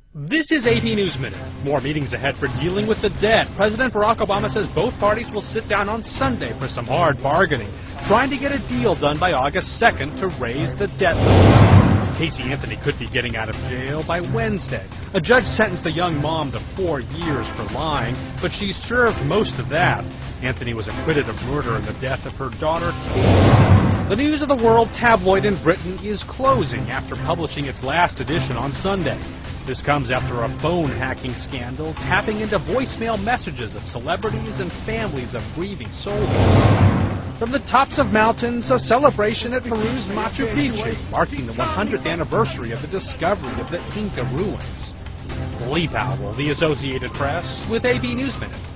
This is AP News Minute. More meetings ahead for dealing with the debt. President Barack Obama says both parties will sit down on Sunday for some hard bargaining, trying to get a deal done by August 2nd to raise the debt limit. Casey Anthony could be getting out of jail by Wednesday. A judge sentenced the young mom to 4 years for lying, but she served most of that. Anthony was acquitted of murder in the death of her daughter, Kate. The News of the World tabloid in Britain is closing after publishing its last edition on Sunday. This comes after a phone hacking scandal tapping into voicemail messages of celebrities and families of grieving soldiers. From the tops of mountains, a celebration at Peru's Machu Picchu, marking the 100th anniversary of the discovery of the Inca ruins. Lee Powell, The Associated Press, with AP News Minute.